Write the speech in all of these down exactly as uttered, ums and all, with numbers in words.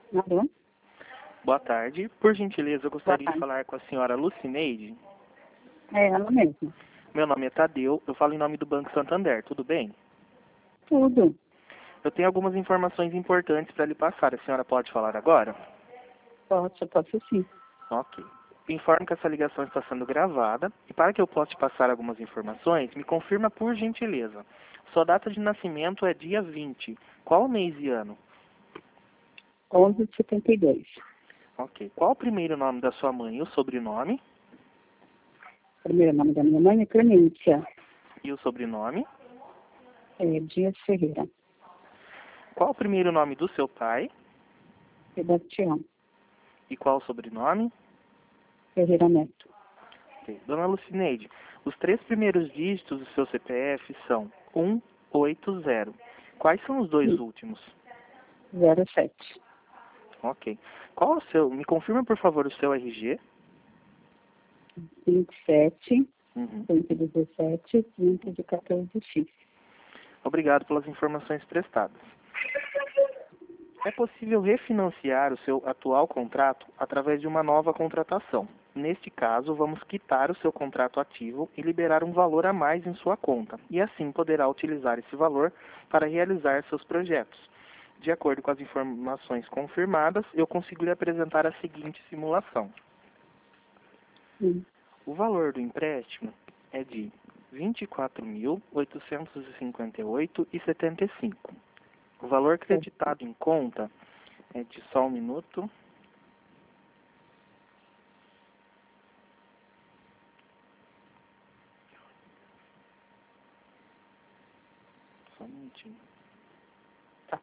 Alô? Boa tarde. Por gentileza, eu gostaria Boa de falar com a senhora Lucineide. É ela mesma. Meu nome é Tadeu, eu falo em nome do Banco Santander, tudo bem? Tudo. Eu tenho algumas informações importantes para lhe passar. A senhora pode falar agora? Posso, posso sim. Ok. Informo que essa ligação está sendo gravada e para que eu possa te passar algumas informações, me confirma por gentileza. Sua data de nascimento é dia vinte. Qual mês e ano? onze de setenta e dois. Ok. Qual o primeiro nome da sua mãe e o sobrenome? Primeiro nome da minha mãe é Clemência. E o sobrenome? É Dias Ferreira. Qual o primeiro nome do seu pai? Sebastião E qual o sobrenome? Ferreira Neto. Ok. Dona Lucineide, os três primeiros dígitos do seu C P F são um oito zero. Quais são os dois Sim. últimos? zero sete. Ok. Qual o seu... Me confirma, por favor, o seu R G. vinte e sete, Uhum. cento e dezessete, vinte de quatorze X. Obrigado pelas informações prestadas. É possível refinanciar o seu atual contrato através de uma nova contratação. Neste caso, vamos quitar o seu contrato ativo e liberar um valor a mais em sua conta, e assim poderá utilizar esse valor para realizar seus projetos. De acordo com as informações confirmadas, eu consigo lhe apresentar a seguinte simulação. Sim. O valor do empréstimo é de vinte e quatro mil, oitocentos e cinquenta e oito reais e setenta e cinco centavos. O valor creditado em conta é de só um minuto. Só um minutinho. Tá.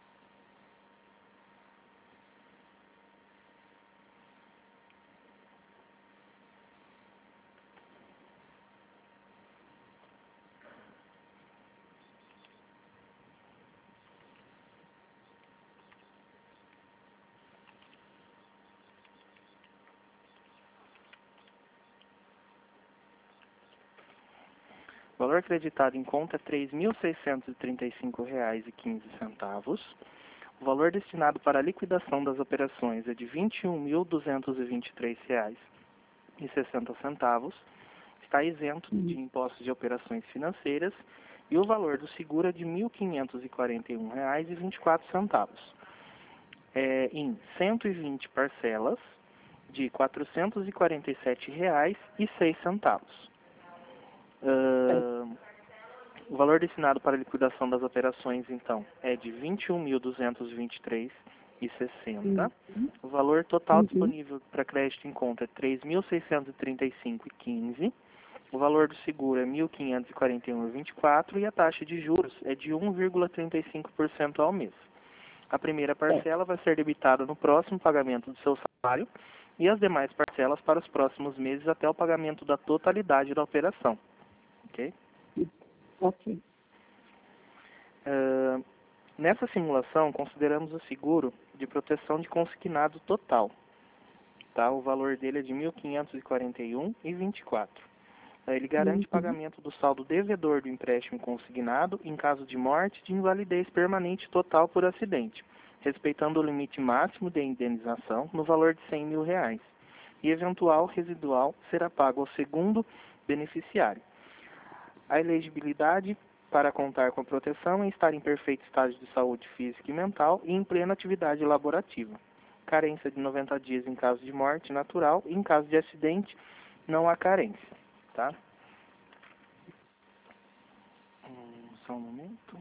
O valor creditado em conta é três mil seiscentos e trinta e cinco reais e quinze centavos. O valor destinado para a liquidação das operações é de vinte e um mil, duzentos e vinte e três reais e sessenta centavos. Está isento de impostos de operações financeiras e o valor do seguro é de mil quinhentos e quarenta e um reais e vinte e quatro centavos. É, em cento e vinte parcelas de quatrocentos e quarenta e sete reais e seis centavos. Uh, o valor destinado para a liquidação das operações, então, é de vinte e um mil, duzentos e vinte e três reais e sessenta centavos. Uhum. O valor total Uhum. disponível para crédito em conta é três mil seiscentos e trinta e cinco reais e quinze centavos. O valor do seguro é mil quinhentos e quarenta e um reais e vinte e quatro centavos e a taxa de juros é de um vírgula trinta e cinco por cento ao mês. A primeira parcela vai ser debitada no próximo pagamento do seu salário e as demais parcelas para os próximos meses até o pagamento da totalidade da operação. Ok? Ok. Uh, nessa simulação, consideramos o seguro de proteção de consignado total. Tá? O valor dele é de mil quinhentos e quarenta e um reais e vinte e quatro centavos. Ele garante o Uhum. pagamento do saldo devedor do empréstimo consignado em caso de morte de invalidez permanente total por acidente, respeitando o limite máximo de indenização no valor de cem mil reais. E eventual residual será pago ao segundo beneficiário. A elegibilidade para contar com a proteção é estar em perfeito estágio de saúde física e mental e em plena atividade laborativa. Carência de noventa dias em caso de morte natural e em caso de acidente não há carência. Tá? Hum, só um momento.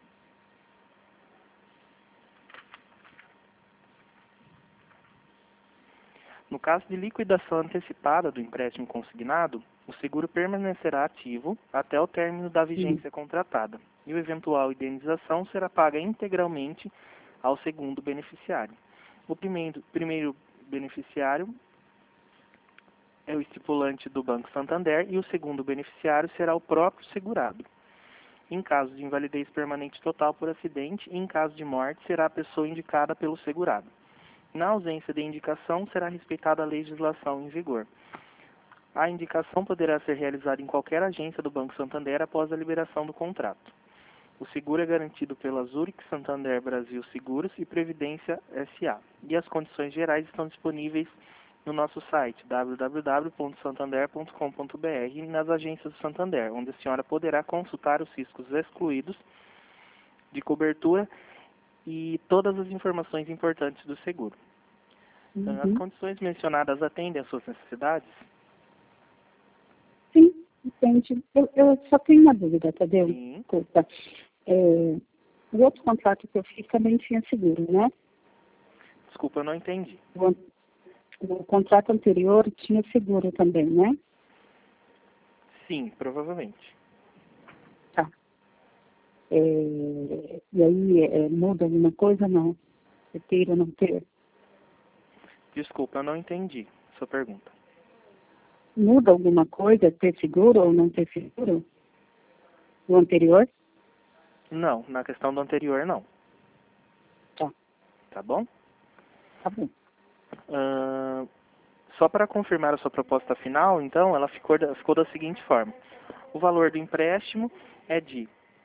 No caso de liquidação antecipada do empréstimo consignado, o seguro permanecerá ativo até o término da vigência contratada e o eventual indenização será paga integralmente ao segundo beneficiário. O primeiro, primeiro beneficiário é o estipulante do Banco Santander e o segundo beneficiário será o próprio segurado. Em caso de invalidez permanente total por acidente e em caso de morte será a pessoa indicada pelo segurado. Na ausência de indicação, será respeitada a legislação em vigor. A indicação poderá ser realizada em qualquer agência do Banco Santander após a liberação do contrato. O seguro é garantido pela Zurich Santander Brasil Seguros e Previdência S A. E as condições gerais estão disponíveis no nosso site w w w ponto santander ponto com ponto b r e nas agências do Santander, onde a senhora poderá consultar os riscos excluídos de cobertura e todas as informações importantes do seguro. Uhum. As condições mencionadas atendem às suas necessidades? Sim, entende. Eu, eu só tenho uma dúvida, Tadeu. Sim. Desculpa. É, o outro contrato que eu fiz também tinha seguro, né? Desculpa, eu não entendi. O, an- o contrato anterior tinha seguro também, né? Sim, provavelmente. Tá. É, e aí é, muda alguma coisa? Não. Se ter ou não ter? Desculpa, eu não entendi sua pergunta. Muda alguma coisa ter seguro ou não ter seguro? O anterior? Não, na questão do anterior, não. Tá. Tá bom? Tá bom. Ahn, só para confirmar a sua proposta final, então, ela ficou da, ficou da seguinte forma. O valor do empréstimo é de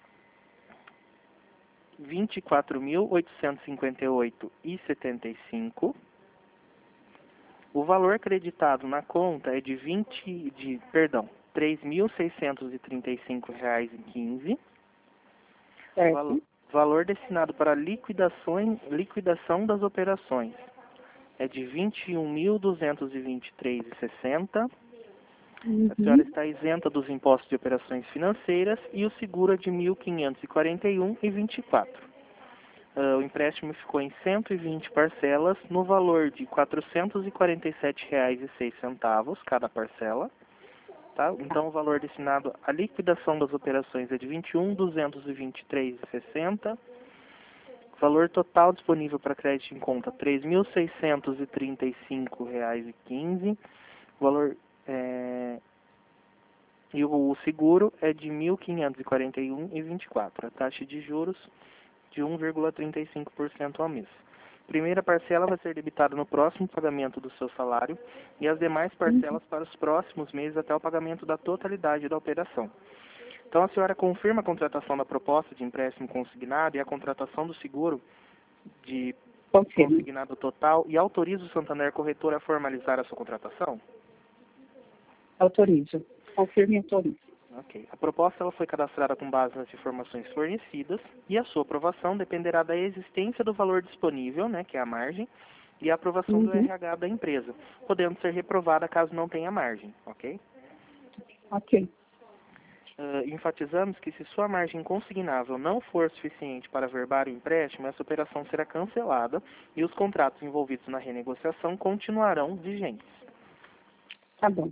vinte e quatro mil oitocentos e cinquenta e oito reais e setenta e cinco centavos. O valor creditado na conta é de vinte de, perdão, três mil seiscentos e trinta e cinco reais e quinze centavos. Certo. Valor, valor destinado para liquidações, liquidação das operações é de vinte e um mil duzentos e vinte e três reais e sessenta centavos. Uhum. A senhora está isenta dos impostos de operações financeiras e o seguro é de mil quinhentos e quarenta e um reais e vinte e quatro centavos. Uh, o empréstimo ficou em cento e vinte parcelas no valor de quatrocentos e quarenta e sete reais e seis centavos cada parcela. Tá? Então o valor destinado à liquidação das operações é de vinte e um mil duzentos e vinte e três reais e sessenta centavos. Valor total disponível para crédito em conta três mil seiscentos e trinta e cinco reais e quinze centavos. Valor é, e o seguro é de mil quinhentos e quarenta e um reais e vinte e quatro centavos. A taxa de juros de um vírgula trinta e cinco por cento ao mês. Primeira parcela vai ser debitada no próximo pagamento do seu salário e as demais parcelas para os próximos meses até o pagamento da totalidade da operação. Então a senhora confirma a contratação da proposta de empréstimo consignado e a contratação do seguro de Confirmo. consignado total e autoriza o Santander Corretor a formalizar a sua contratação? Autorizo. Confirme e autorizo. Ok. A proposta ela foi cadastrada com base nas informações fornecidas e a sua aprovação dependerá da existência do valor disponível, né, que é a margem, e a aprovação do Uhum. R H da empresa, podendo ser reprovada caso não tenha margem, ok? Ok. Uh, enfatizamos que se sua margem consignável não for suficiente para verbar o empréstimo, essa operação será cancelada e os contratos envolvidos na renegociação continuarão vigentes. Tá bom.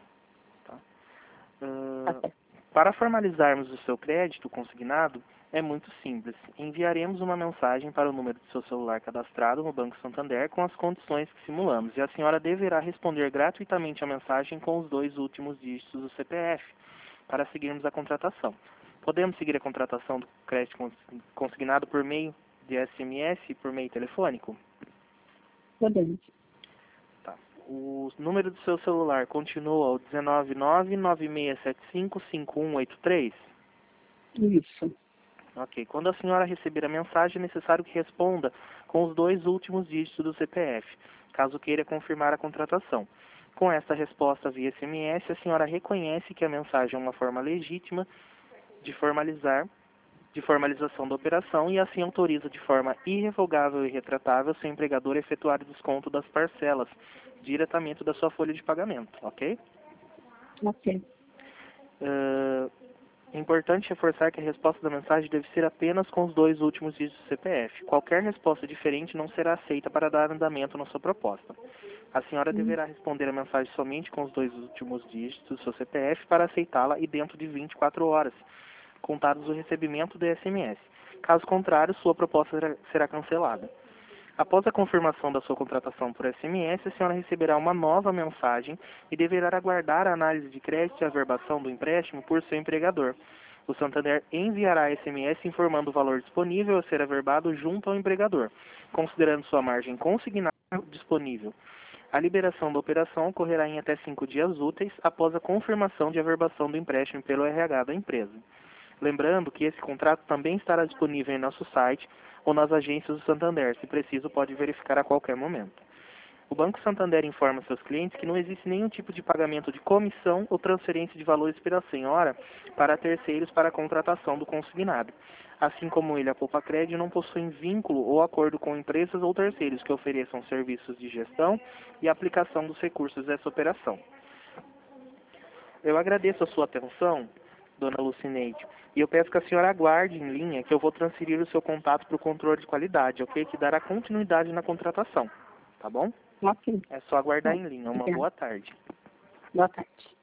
Uh, Tá certo. para formalizarmos o seu crédito consignado, é muito simples. Enviaremos uma mensagem para o número do seu celular cadastrado no Banco Santander com as condições que simulamos, e a senhora deverá responder gratuitamente a mensagem com os dois últimos dígitos do C P F para seguirmos a contratação. Podemos seguir a contratação do crédito consignado por meio de S M S e por meio telefônico? Podemos. Tá. O número do seu celular continua o um nove nove, nove seis sete cinco, cinco um oito três? Isso. Ok. Quando a senhora receber a mensagem, é necessário que responda com os dois últimos dígitos do C P F, caso queira confirmar a contratação. Com esta resposta via S M S, a senhora reconhece que a mensagem é uma forma legítima de formalizar, de formalização da operação e assim autoriza de forma irrevogável e retratável seu empregador a efetuar o desconto das parcelas diretamente da sua folha de pagamento, ok? Ok. Uh, É importante reforçar que a resposta da mensagem deve ser apenas com os dois últimos dígitos do C P F. Qualquer resposta diferente não será aceita para dar andamento na sua proposta. A senhora Hum. deverá responder a mensagem somente com os dois últimos dígitos do seu C P F para aceitá-la e dentro de vinte e quatro horas, contados o recebimento do S M S. Caso contrário, sua proposta será, será cancelada. Após a confirmação da sua contratação por S M S, a senhora receberá uma nova mensagem e deverá aguardar a análise de crédito e averbação do empréstimo por seu empregador. O Santander enviará S M S informando o valor disponível a ser averbado junto ao empregador, considerando sua margem consignada disponível. A liberação da operação ocorrerá em até cinco dias úteis após a confirmação de averbação do empréstimo pelo R H da empresa. Lembrando que esse contrato também estará disponível em nosso site ou nas agências do Santander. Se preciso, pode verificar a qualquer momento. O Banco Santander informa seus clientes que não existe nenhum tipo de pagamento de comissão ou transferência de valores pela senhora para terceiros para a contratação do consignado. Assim como ele, a Poupa-Crédito não possui vínculo ou acordo com empresas ou terceiros que ofereçam serviços de gestão e aplicação dos recursos dessa operação. Eu agradeço a sua atenção, dona Lucineide, e eu peço que a senhora aguarde em linha que eu vou transferir o seu contato para o controle de qualidade, ok? Que dará continuidade na contratação, tá bom? Ok. É só aguardar Bom, em linha. Uma obrigada. boa tarde. Boa tarde.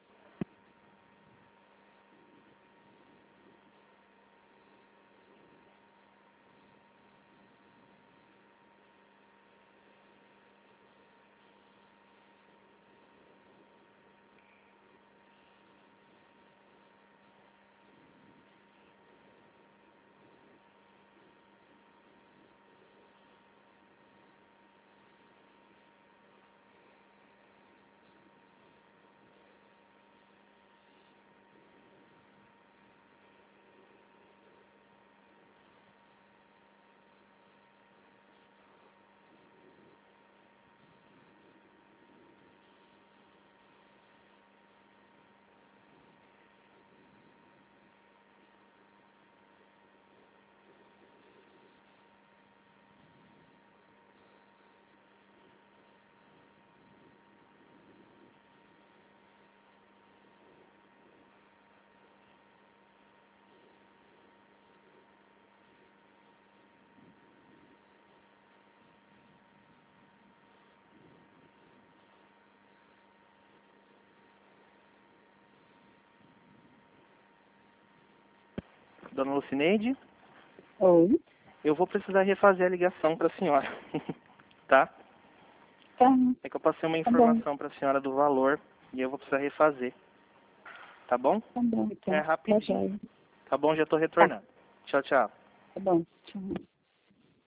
Dona Lucineide, Oi. eu vou precisar refazer a ligação para a senhora, tá? Tá, É que eu passei uma tá bom. informação para a senhora do valor e eu vou precisar refazer, tá bom? Tá bom, então. É Tá rapidinho. jóia. Tá bom? Já estou Tá, retornando. Tchau, tchau. tá bom. Tchau.